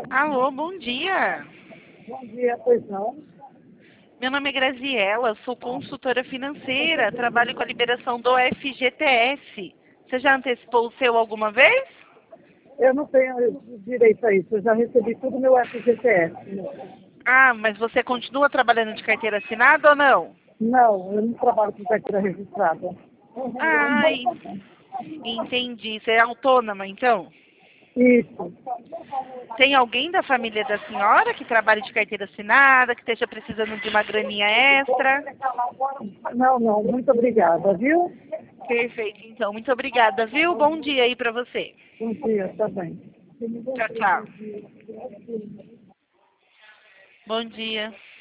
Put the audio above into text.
Alô, bom dia. Bom dia, pois não? Meu nome é Graziela, sou consultora financeira, trabalho com a liberação do FGTS. Você já antecipou o seu alguma vez? Eu não tenho direito a isso, eu já recebi tudo meu FGTS. Ah, mas você continua trabalhando de carteira assinada ou não? Não, eu não trabalho com carteira registrada. Ai, entendi. Você é autônoma, então? Isso. Tem alguém da família da senhora que trabalhe de carteira assinada, que esteja precisando de uma graninha extra? Não, não, muito obrigada, viu? Perfeito, então. Muito obrigada, viu? Bom dia aí pra você. Bom dia, tá bem. Tchau, tchau. Bom dia.